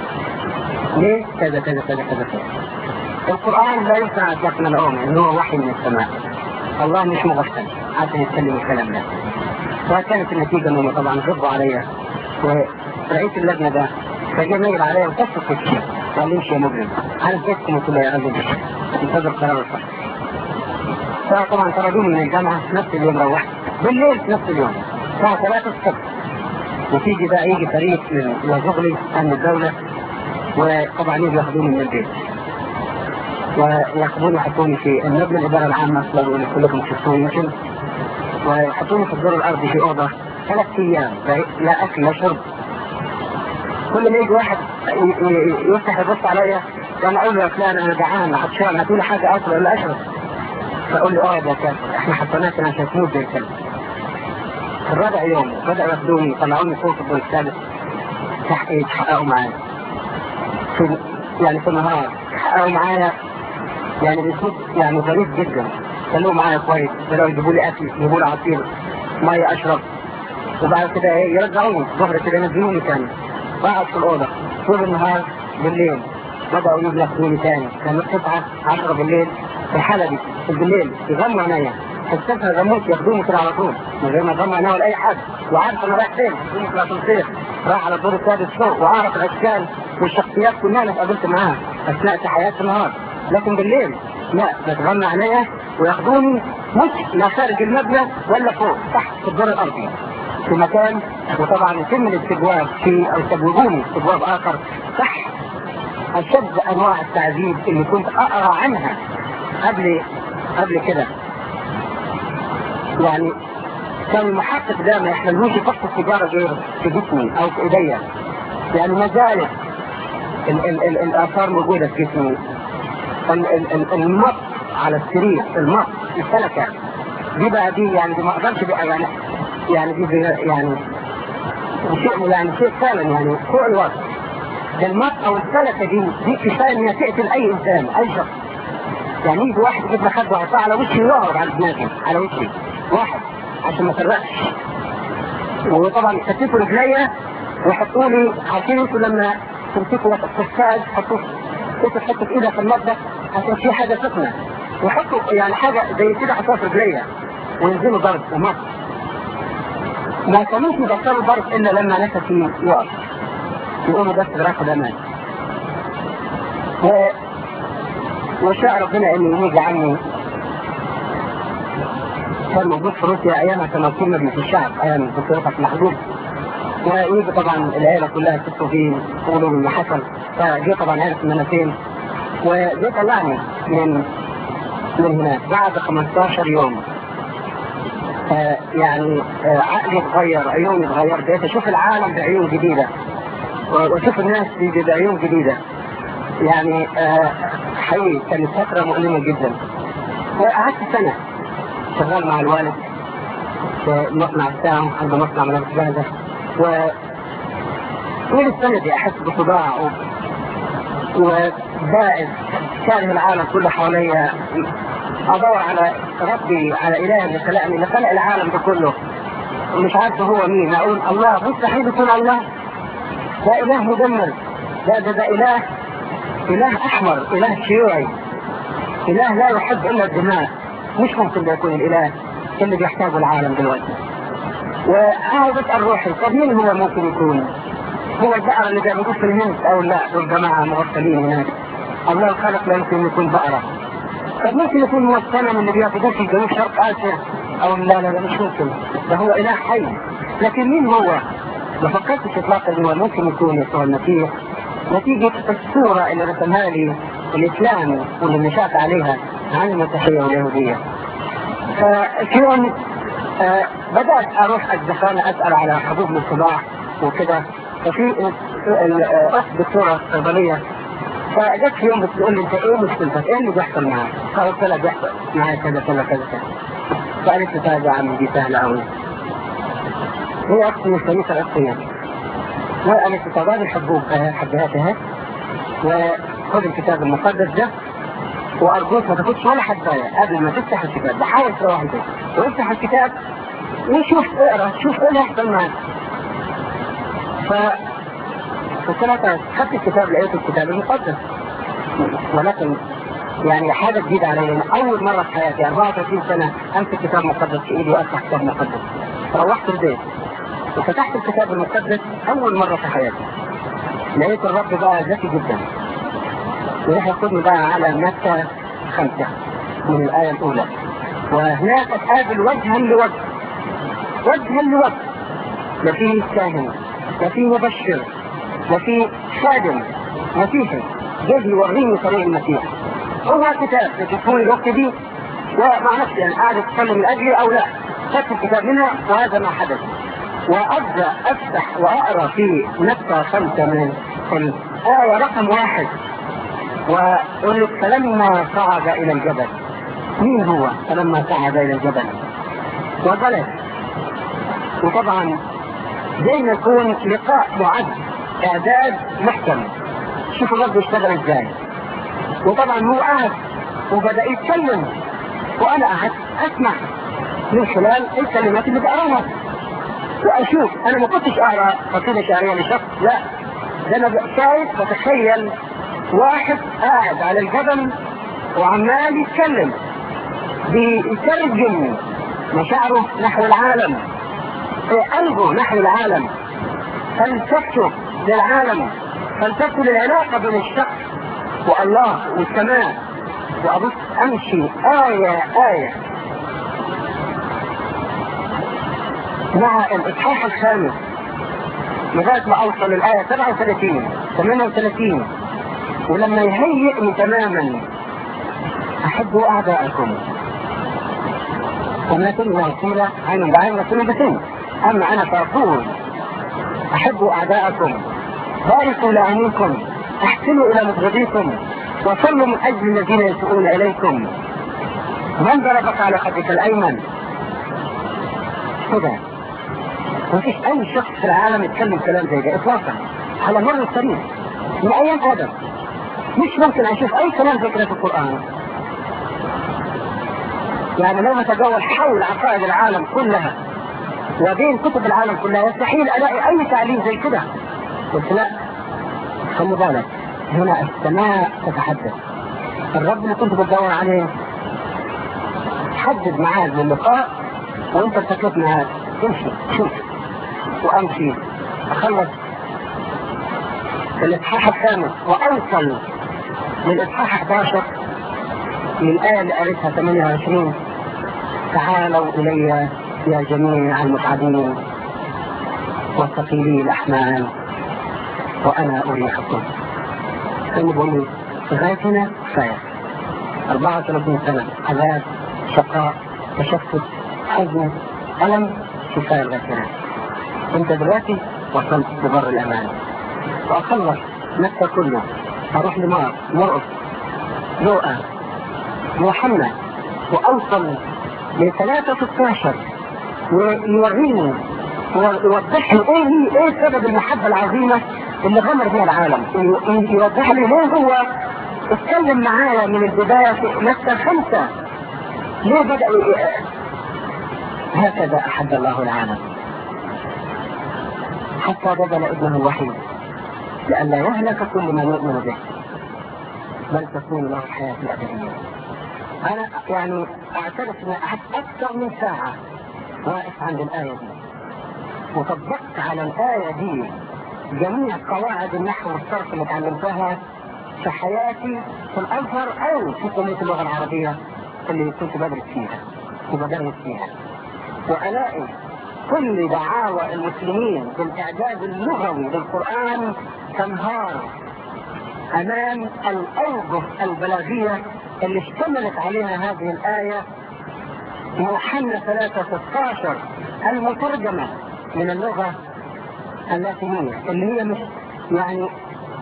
ليه؟ كذا كذا كذا كذا كذا. القرآن لا يمكن على إطلاق من الأمم إنه هو وحي من السماء. الله مش مغفل عشان يتكلم الكلام ده. وكانت النتيجة إنهم طبعا غضبوا عليا، ورئيس اللجنة ده فجاء نيل عليا وكسر في الشيء وقال لي امشي يا مجرم، أنا جيتكم وقلت له يا رجل انتظر قرار الصح. فطبعا طردوني من الجامعة نفس اليوم، روحت بالليل في نفس اليوم الساعة ثلاثة الصبح. وتيجي بقى يجي فريق من شغلي أمن الدولة وطبعا يجي ياخذوني من البيت وياخذوني يحطوني في المبنى الإدارة العامة اللي كلكم شفتوه يمكن، ويحطوني في الدور الأرضي في أوضة ثلاث أيام لا أكل لا شرب. كل ما يجي واحد يفتح يبص عليا وأنا أقول له يا فلان أنا جعان عطشان هاتوا لي حاجة أكل ولا أشرب. فأقول له أقعد يا كافر إحنا حطيناك عشان تموت زي الكلب. في الرابع يوم بدأوا ياخذوني يطلعوني فوق الدور الثالث تحقيق حققوا معايا في يعني في النهار حققوا معايا يعني بيصوت يعني ظريف جدا، خلوه معايا كويس، بدأوا يجيبوا لي أكل يجيبوا لي عصير مية أشرب، وبعد كده إيه يرجعوني ظهر كده ينزلوني تاني بقعد في الأوضة طول النهار. بالليل بدأوا يجوا ياخذوني تاني، كانت تسعة عشرة بالليل في الحالة دي في بالليل يغموا عينيا حسيتها غموت ياخذوني كده على طول من غير ما اغمى عينيا ولا أي حاجة، وعارف أنا رايح فين يقولوا في الأسانسير راح على الدور السادس فوق، وأعرف الأشكال والشخصيات كلها اللي قابلت معاها أثناء حياة النهار. لكن بالليل لا بتغمى عينيا وياخذوني مش لا خارج المبنى ولا فوق تحت في الدور الأرضي في مكان، وطبعا يتم الاستجواب في او استجوبوني استجواب اخر تحت اشد انواع التعذيب اللي كنت اقرا عنها قبل قبل كده. يعني كان المحقق ده ما يحملوش فقط السيجاره غير في جسمي او في ايديا، يعني ما زالت ال ال ال الاثار موجوده في جسمي. المط على السرير المط السلكه دي بقى دي يعني دي ما اقدرش بقى يعني يعني دي يعني شيء يعني شيء فعلا يعني فوق الوصف. المط او السلكه دي دي كفايه انها تقتل اي انسان اي شخص. يعني يجي واحد يجيب لي خد وعطاه على وشي ويقعد على دماغي على وشي واحد عشان ما ترقش، وطبعا يكتفوا رجليا ويحطوا لي عارفين انتوا لما تمسكوا الساعد تحطوا تحطوا في ايدك المطبخ عشان في حاجه سخنه ويحطوا يعني حاجه زي كده حطوها في رجليا وينزلوا ضرب ومط. ما كانوش يبطلوا ضرب الا لما نفسي يقف يقولوا بس براحه امان. و... وشاء ربنا انه يجي عني. كان موجود في روسيا ايامها كان كنا في الشعب ايام الدكتور محدود، ويجي طبعا العيله كلها تشوفوا فيه يقولوا اللي حصل. فجي طبعا عرف ان انا فين، وجي طلعني من من هناك بعد خمستاشر يوم. آه يعني آه عقلي اتغير، عيوني اتغير، بقيت اشوف العالم بعيون جديده واشوف الناس بعيون جديده. يعني آه حقيقي كانت فتره مؤلمه جدا. وقعدت سنه شغال مع الوالد في مصنع الساعه، عنده مصنع ملابس جاهزه، و طول السنه دي احس بصداع وبائس، كاره العالم كله حواليا، ادور على ربي، على اله اللي خلقني، اللي خلق العالم ده كله، ومش عارف هو مين. اقول الله، مستحيل يكون الله، ده اله مدمر، ده ده ده اله اله احمر، اله شيوعي، اله لا يحب الا الدماء، مش ممكن ده يكون الاله اللي بيحتاجه العالم دلوقتي. وعاوز اسال روحي، طب مين هو ممكن يكون؟ هو البقره اللي بيعبدوه في الهند؟ او لا، دول جماعه مغفلين هناك. الله الخالق لا يمكن يكون بقره. طب ممكن يكون هو الصنم اللي بيعبدوه في جنوب شرق اسيا؟ او لا لا لا مش ممكن، ده هو اله حي. لكن مين هو؟ ما فكرتش اطلاقا انه ممكن يكون يسوع المسيح، نتيجه الصوره اللي رسمها لي الاسلام واللي نشات عليها عن المسيحيه واليهوديه. ففي يوم آه بدات اروح الزخانه اسال على حبوب للصداع وكده، ففي اخت دكتوره صيدليه فجت في يوم بتقول لي انت ايه مشكلتك؟ ايه اللي بيحصل معاك؟ قلت لها بيحصل معايا كذا كذا كذا كذا. فقالت لي طيب يا عمي دي سهله قوي. هي اختي مش كويسه اختي. وقالت لي طب هذه الحبوب حبيهات اهي، وخذ الكتاب المقدس ده وارجوك ما تاخدش ولا حبايه قبل ما تفتح الكتاب، بحاول تروح البيت وافتح الكتاب وشوف اقرا شوف ايه اللي هيحصل معاك. ف قلت لها طيب، خدت الكتاب لقيت الكتاب المقدس، ولكن يعني حاجه جديده علي، اول مره في حياتي أربعة وثلاثين سنه امسك كتاب مقدس في ايدي وافتح كتاب مقدس. روحت البيت وفتحت الكتاب المقدس اول مره في حياتي، لقيت الرب بقى ذكي جدا، وراح ياخدني بقى على متى خمسه من الايه الاولى، وهناك اتقابل وجها لوجه، وجها لوجه، لا فيه كاهن، لا فيه مبشر، لا فيه خادم مسيحي جاي يوريني طريق المسيح. هو كتاب تكون الوقت دي ومع نفسي يعني قاعد اتكلم من اجلي او لا، خدت الكتاب منها وهذا ما حدث. وابدا افتح واقرا في متى خمسه من الايه رقم واحد، واقول لك فلما صعد الى الجبل. مين هو فلما صعد الى الجبل؟ وجلس، وطبعا زي ما يكون لقاء معد، اعداد محكم. شوفوا الرب يشتغل ازاي. وطبعا هو قاعد وبدا يتكلم وانا قاعد اسمع من خلال الكلمات اللي بقراها واشوف. انا ما كنتش اقرا قصيده شعريه لشخص، لا، ده انا شايف بتخيل واحد قاعد على الجبل وعمال يتكلم بيترجم مشاعره نحو العالم، قلبه نحو العالم، فلسفته للعالم، فلسفته للعلاقه بين الشخص والله والسماء. وابص امشي ايه ايه مع الاصحاح الخامس لغايه ما اوصل للايه سبعه وثلاثين ثمانيه وثلاثين، ولما يهيئني تماما احبوا اعدائكم وما كنا رسولا عين بعين رسولا بسن، اما انا فاقول احبوا اعدائكم، باركوا لعينيكم، احسنوا الى مبغضيكم، وصلوا من اجل الذين يسوءون اليكم، من ضربك على خدك الايمن. كده مفيش اي شخص في العالم يتكلم كلام زي ده اطلاقا على مر التاريخ من ايام ادم. مش ممكن اشوف اي كلام زي كده في القران. يعني لو نتجول حول عقائد العالم كلها وبين كتب العالم كلها يستحيل الاقي اي تعليم زي كده. قلت لا، خلي بالك، هنا السماء تتحدث. الرب اللي كنت بتدور عليه حدد ميعاد للقاء وانت بتكلف معاه، امشي شوف وامشي اخلص الاصحاح الخامس واوصل للاصحاح احد عشر من الايه اللي قريتها ثمانيه وعشرين: تعالوا الي يا جميع المتعبين وثقيلي الأحمال وأنا أريحكم. كان بيقول لي غايتنا كفاية، أربعة وثلاثين سنة عذاب، شقاء، تشتت، حزن، ألم، كفاية غايتنا. أنت دلوقتي وصلت لبر الأمان، وأخلص نفسه كله، أروح لمار مرقص لوقا محمد، وأوصل لثلاثة ستاشر ويوريني ويوضح لي ايه ايه سبب المحبة العظيمة اللي غمر بها العالم، يوضح لي ليه هو اتكلم معايا من البداية في مستر خمسة، ليه بدأ هكذا أحب الله العالم حتى بذل ابنه الوحيد لئلا يهلك كل من يؤمن به بل تكون له الحياة الأبدية. أنا يعني أعترف أن أكثر من ساعة واقف عند الآية دي، وطبقت على الآية دي جميع قواعد النحو والصرف اللي اتعلمتها في حياتي في الأزهر أو في كلية اللغة العربية اللي كنت بدرس فيها وبدرس فيها، وألاقي كل دعاوى المسلمين بالإعداد اللغوي للقرآن تنهار أمام الأوجه البلاغية اللي اشتملت عليها هذه الآية يوحنا ثلاثة ستاشر المترجمة من اللغة اللاتينية اللي هي مش يعني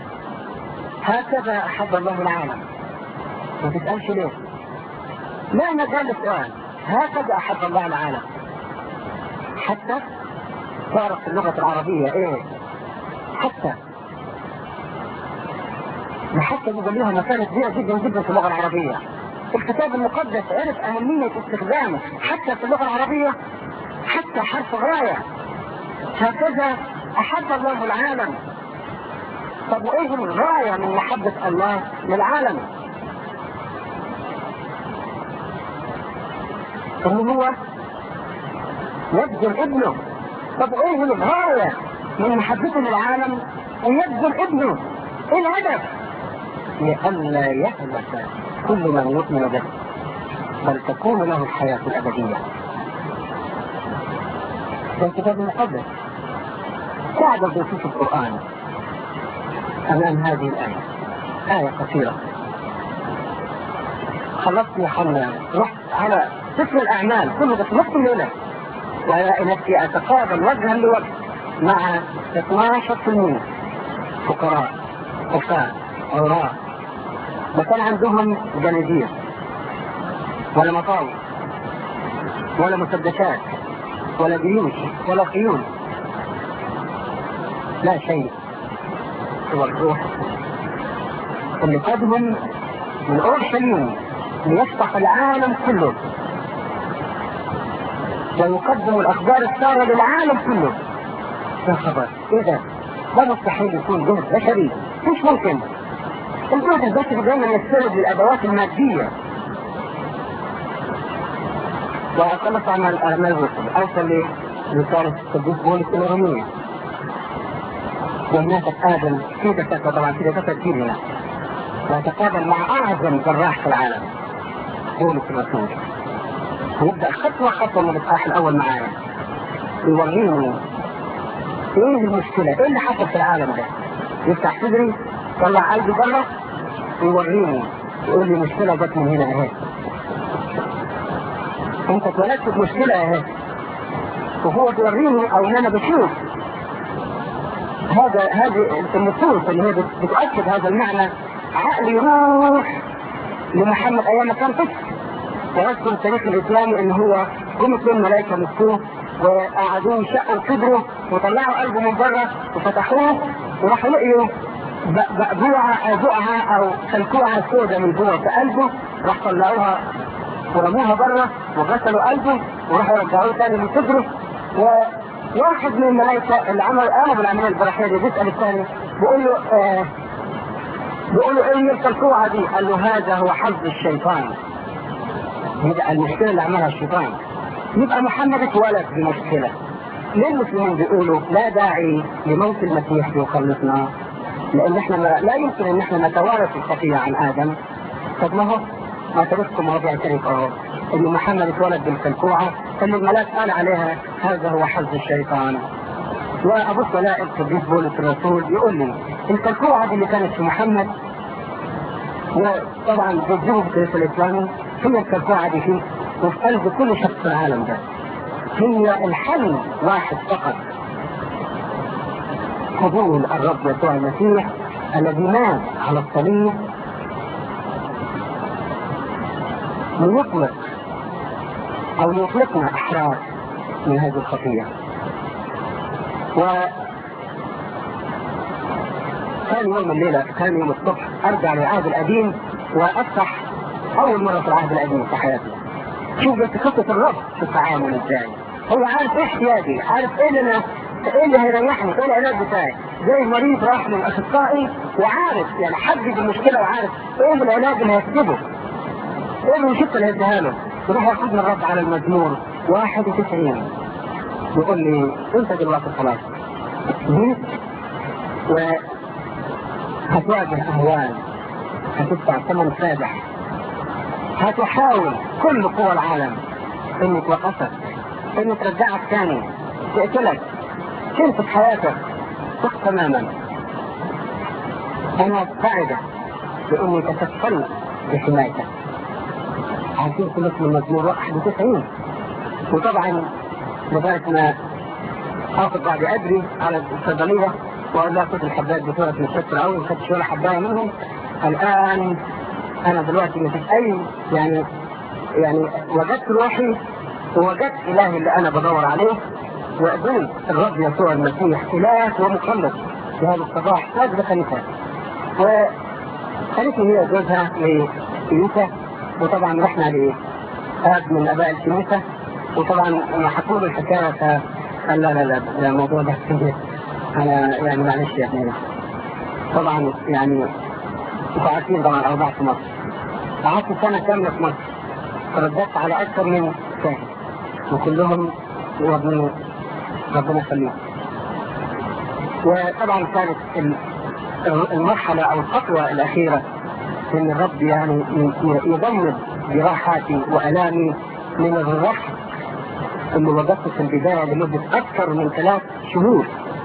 هكذا أحب الله العالم. ما تسألش ليه؟ لا مجال السؤال، هكذا أحب الله العالم. حتى تعرف اللغة العربية ايه؟ حتى حتى بيقول لها مكانة كبيرة جدا جدا في اللغة العربية. الكتاب المقدس عرف أهمية استخدامه حتى في اللغة العربية، حتى حرف غاية. هكذا أحب الله العالم. طب وإيه الغاية من محبة الله للعالم؟ إن هو يبذل ابنه. طب وإيه الغاية من محبته للعالم ويبذل ابنه؟ إيه الهدف؟ لئلا يهلك كل من يؤمن به بل تكون له الحياة الأبدية. ده الكتاب المقدس قاعد في القرآن أمام هذه الآية، آية قصيرة. خلصت يا حنا، رحت على سفر الأعمال كله بس نص الليلة، وألاقي نفسي أتقابل وجها لوجه مع اثناشر تلميذ فقراء كفار عراة، ما كان عندهم جنازير ولا مطاوي ولا مسدسات ولا جيوش ولا خيول، لا شيء هو الروح اللي قادهم من أورشليم ليفتح العالم كله ويقدم الأخبار السارة للعالم كله. يا خبر إيه ده؟ ده مستحيل يكون جهد بشري، مش ممكن. الجهد البشري دايما يستند للأدوات المادية. وأخلص عن الأعمال الرسل أوصل لرسالة القديس بولس إلى رومية، والناس تتقابل في دكاترة، طبعا في دكاترة كتير هنا، وتتقابل مع أعظم جراح في العالم بولس الرسول، ويبدأ خطوة خطوة من الإصحاح الأول معايا يوريني إيه المشكلة، إيه اللي حصل في العالم ده. يفتح صدري، طلع قلبي بره، ويوريني يقول لي مشكلة جت من هنا أهي، أنت اتولدت بمشكلة أهي، وهو بيوريني أو أنا بشوف هذا هذه النصوص اللي هي بتؤكد هذا المعنى. عقلي يروح لمحمد أيام كان طفل، ويذكر التاريخ الإسلامي إن هو جم اثنين ملائكة مسكوه وقعدوه شقوا صدره وطلعوا قلبه من بره وفتحوه وراحوا لقيوا بقبوعة بقعة أو خلكوعة سوداء من جوه في قلبه، راح طلعوها ورموها بره وغسلوا قلبه وراحوا رجعوه تاني من صدره. وواحد من الملائكة اللي عمل قاموا بالعملية الجراحية دي بيسأل الثاني بيقول له آه بيقول له ايه الخلكوعة دي؟ قال له هذا هو حظ الشيطان، يبقى المشكلة اللي عملها الشيطان. يبقى محمد اتولد بمشكلة. ليه المسلمين بيقولوا لا داعي لموت المسيح ليخلصنا؟ لان احنا لا يمكن ان احنا نتوارث الخطية عن ادم. طب ما هو ما ترككم موضوع تاريخ اهو، ان محمد اتولد بالخلكوعة اللي الملاك قال عليها هذا هو حظ الشيطان. وابص الاقي القديس بولس الرسول يقول لي الكلكوعه اللي كانت في محمد، وطبعا بتجيبه في الكنيسه الاسلامي، هي الكلكوعه دي فيه وفي قلب كل شخص في العالم ده. هي الحل واحد فقط، قبول الرب يسوع المسيح الذي مات على الصليب ليطلق او يطلقنا احرار من هذه الخطيه. و ثاني يوم الليله ثاني يوم الصبح ارجع للعهد القديم وافتح اول مره في العهد القديم في حياتي. شوف بس خطه الرب في التعامل ازاي، هو عارف ايه احتياجي، عارف ايه اللي انا ايه اللي هيريحني، ايه العلاج بتاعي. زي المريض راح للاخصائي وعارف يعني حدد المشكله وعارف ايه العلاج اللي هيكتبه، ايه المشكله اللي هيديها له. يروح ياخدني الرب على المزمور واحد وتسعين يقول لي انت دلوقتي خلاص جيت وهتواجه اهوال، هتدفع ثمن فادح، هتحاول كل قوى العالم ان توقفك، ان ترجعك ثاني، تقتلك، تنسف حياتك، ثق تماما. انا سعيدة باني تكفلت بحمايتك. عارفين كل اسم المزمور واحد وتسعين. وطبعا لغايه ما اخذ بعد ادري على الصيدليه واقول لها خد الحبات بصوره من الشكر اول، ما خدتش ولا حبايه منهم. الان انا دلوقتي ما فيش اي يعني يعني وجدت روحي ووجدت الهي اللي انا بدور عليه، وقبلت الرب يسوع المسيح اله ومخلص في هذا الصباح واجب خليفه. وخليتني هي جوزها لكنيسه، وطبعا رحنا لاب من اباء الكنيسه، وطبعا لما حكوا له الحكايه قال لا لا لا ده الموضوع ده انا يعني معلش يا ابني. طبعا يعني انتوا عارفين طبعا الاوضاع في مصر، قعدت سنه كامله في مصر، ترددت على اكثر من سنه وكلهم ربنا ربنا يخليهم. وطبعا كانت المرحله او الخطوه الاخيره ان الرب يعني يضمد جراحاتي والامي من الرفض اللي وجدته في البدايه لمده اكثر من ثلاث شهور،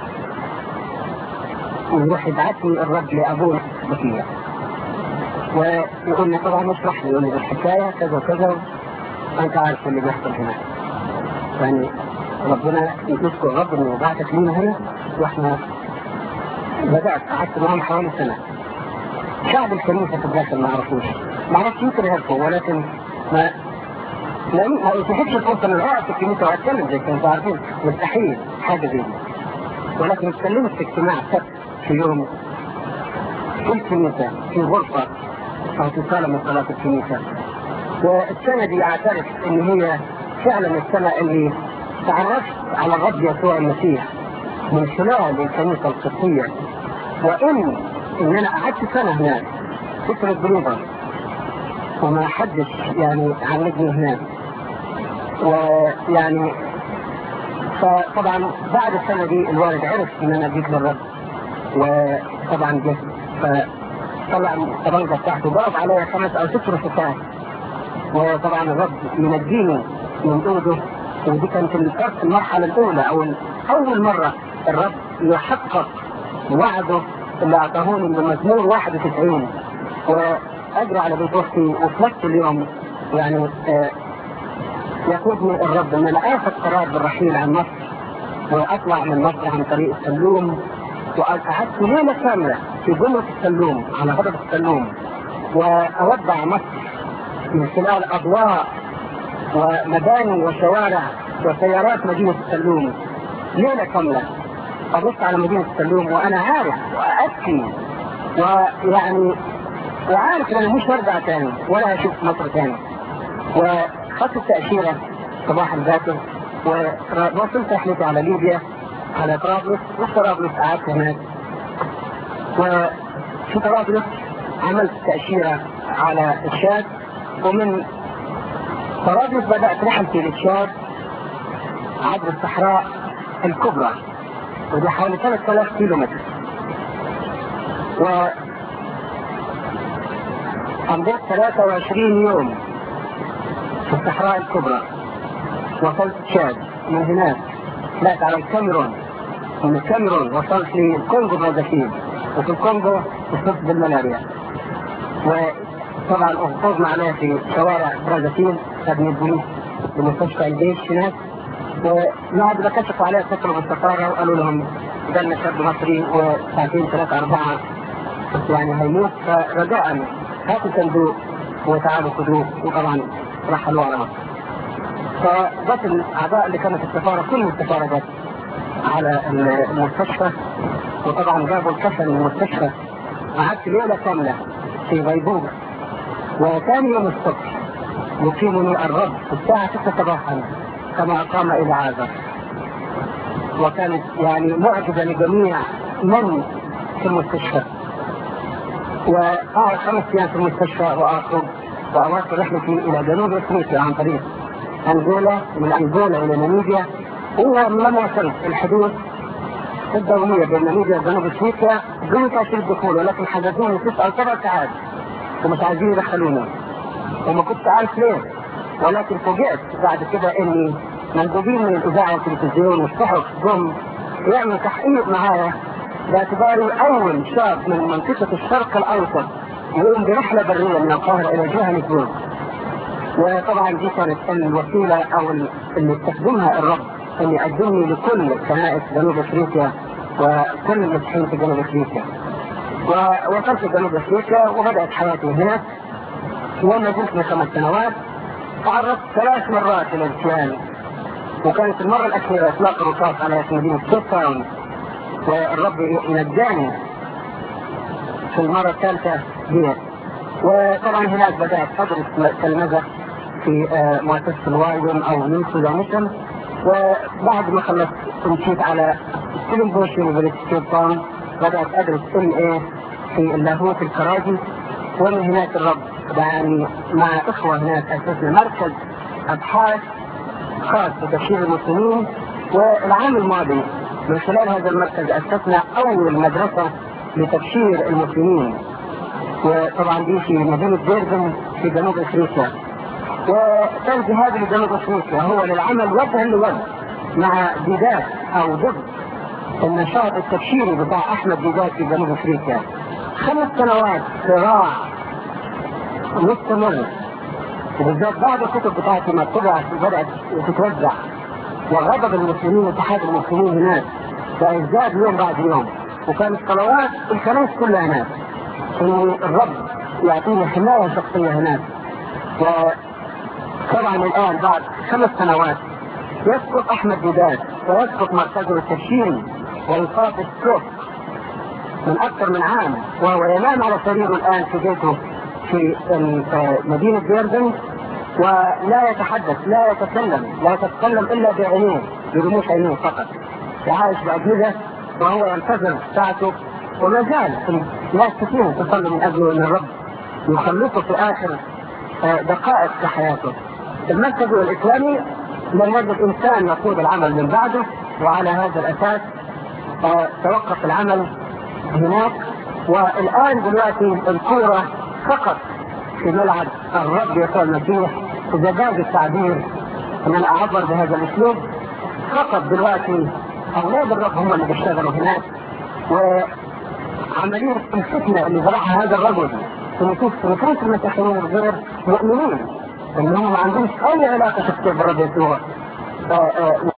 ويروح يبعثني الرب لابونا بكيه ويقول لي طبعا اشرح لي، يقول لي الحكايه كذا كذا، انت عارف اللي بيحصل هنا. يعني ربنا يذكر الرب انه بعثك لينا هنا، واحنا بدات قعدت معاهم حوالي سنه. شعب الكنيسه في الداخل ما عرفوش، ما عرفش يمكن يعرفوا، ولكن ما لا ما يتحبش الفرصه ان اقعد في الكنيسه واتكلم زي كنتوا عارفين، مستحيل حاجه زي دي. ولكن اتكلمت في اجتماع سبت في يوم في الكنيسه في غرفه او في صاله من صالات الكنيسه. والسنه دي اعترف ان هي فعلا السنه اللي تعرفت على الرب يسوع المسيح من خلال الكنيسه القبطيه، وان ان انا قعدت سنه هناك فتره بلوغه وما حدش يعني عالجني هناك. ويعني فطبعا بعد السنه دي الوالد عرف ان انا جيت للرب، وطبعا جيت فطلع الطبنجه بتاعته ضرب عليا خمس او ست رصاصات، وطبعا الرب ينجيني من ايده. ودي كانت المرحله الاولى او اول مره الرب يحقق وعده اللي اعطاهوني من مزمور واحد وتسعين. واجري على بيت اختي وفي نفس اليوم يعني آه يقودني الرب ان انا اخذ قرار بالرحيل عن مصر واطلع من مصر عن طريق السلوم. وقعدت ليله كامله في جمره السلوم على هضبه السلوم، واودع مصر من خلال اضواء ومباني وشوارع وسيارات مدينه السلوم. ليله كامله ابص على مدينه السلوم وانا عارف وابكي، ويعني وعارف ان انا مش هرجع تاني ولا اشوف مصر تاني. وخدت التاشيره صباح الباكر ووصلت رحلتي على ليبيا على طرابلس، وفي طرابلس قعدت هناك. وفي طرابلس عملت تاشيره على الشاد، ومن طرابلس بدات رحلتي للشاد عبر الصحراء الكبرى، ودي حوالي ثلاثة آلاف كيلو متر. وقضيت ثلاثة وعشرين يوم في الصحراء الكبرى. وصلت تشاد، من هناك طلعت على الكاميرون من الكاميرون وصلت للكونغو برازافيل، وفي الكونغو اصبت بالملاريا. وطبعا اغتصبنا عليه في شوارع برازافيل، خدني البوليس لمستشفى الجيش هناك، وبعد ما كشفوا عليه اتصلوا بالسفاره وقالوا لهم جالنا شاب مصري وساعتين ثلاثه اربعه يعني هيموت، فرجاء هاتوا صندوق وتعالوا خذوه، وطبعا رحلوه على مصر. فجت الاعضاء اللي كانت السفاره، كل السفاره جت على المستشفى، وطبعا جابوا الكفن من المستشفى. قعدت ليله كامله في غيبوبه، وثاني يوم الصبح يقيمني الرب الساعه ستة صباحا كما اقام الى عازر. وكانت يعني معجزه لجميع من في المستشفى. وقعد خمس ايام في المستشفى واخرج واواصل رحلتي الى جنوب افريقيا عن طريق انجولا، من انجولا الى ناميبيا. ولما وصلت الحدود الدوليه بين ناميبيا وجنوب افريقيا بدون تاشيره الدخول، ولكن حجزوني تسع او سبع ساعات ومش عايزين يدخلوني، وما كنت عارف ليه. ولكن فوجئت بعد كده اني مندوبين من الاذاعه والتلفزيون والصحف جم يعملوا تحقيق معايا باعتباري اول شاب من منطقه الشرق الاوسط يقوم برحله بريه من القاهره الى جوهانسبورغ. وطبعا دي كانت الوسيله او اللي استخدمها الرب ان يقدمني لكل كنائس جنوب افريقيا وكل المسيحيين في جنوب افريقيا. ووصلت جنوب افريقيا وبدات حياتي هناك. وانا كنت من خمس سنوات تعرضت ثلاث مرات الى الاتيان، وكانت المره الاخيره اطلاق الرصاص على مدينه كيب تاون، والرب ينجاني في المره الثالثه دي. وطبعا هناك بدات ادرس تلمذه في مؤسسه الوايدون او نيو سودانيشن. وبعد ما خلصت مشيت على ستيفن بوش يونيفرسيتي كيب تاون، بدات ادرس ام اي في اللاهوت الكرازي. ومن هناك الرب يعني مع اخوه هناك اسسنا مركز ابحاث خاص بتبشير المسلمين. والعام الماضي من خلال هذا المركز اسسنا اول مدرسه لتبشير المسلمين، وطبعا دي في مدينه ديربن في جنوب افريقيا. وكان جهازي لجنوب افريقيا هو للعمل وجها لوجه مع ديدات او ضد النشاط التبشيري بتاع احمد ديدات في جنوب افريقيا. خمس سنوات صراع مستمر، وبالذات بعد الكتب بتاعتي ما طبعت بدات تتوزع، وغضب المسلمين واتحاد المسلمين هناك فازداد يوم بعد يوم. وكانت صلوات الكنائس كلها هناك ان الرب يعطيني حمايه شخصيه هناك. وطبعا الان بعد خمس سنوات يسقط احمد ديدات ويسقط مركزه التبشيري ويصاب بالسكوت من اكثر من عام، وهو ينام على سريره الان في بيته في مدينه ديربن، ولا يتحدث لا يتكلم لا يتكلم الا بعينيه برموش عينيه فقط. يعيش باجهزه وهو ينتظر ساعته، وما زال ناس كثير تصلي من اجله ان الرب يخلصه في اخر دقائق في حياته. المركز الاسلامي لم يجد انسان يقود العمل من بعده، وعلى هذا الاساس توقف العمل هناك. والان دلوقتي الكوره فقط في ملعب الرب يسوع المسيح، اذا جاز التعبير ان انا اعبر بهذا الاسلوب. فقط دلوقتي اولاد الرب هم اللي بيشتغلوا هناك، وعمليه الفتنه اللي زرعها هذا الرجل في نفوس نفوس المسيحيين الغير مؤمنين انهم ما عندهمش اي علاقه شخصيه بالرب يسوع.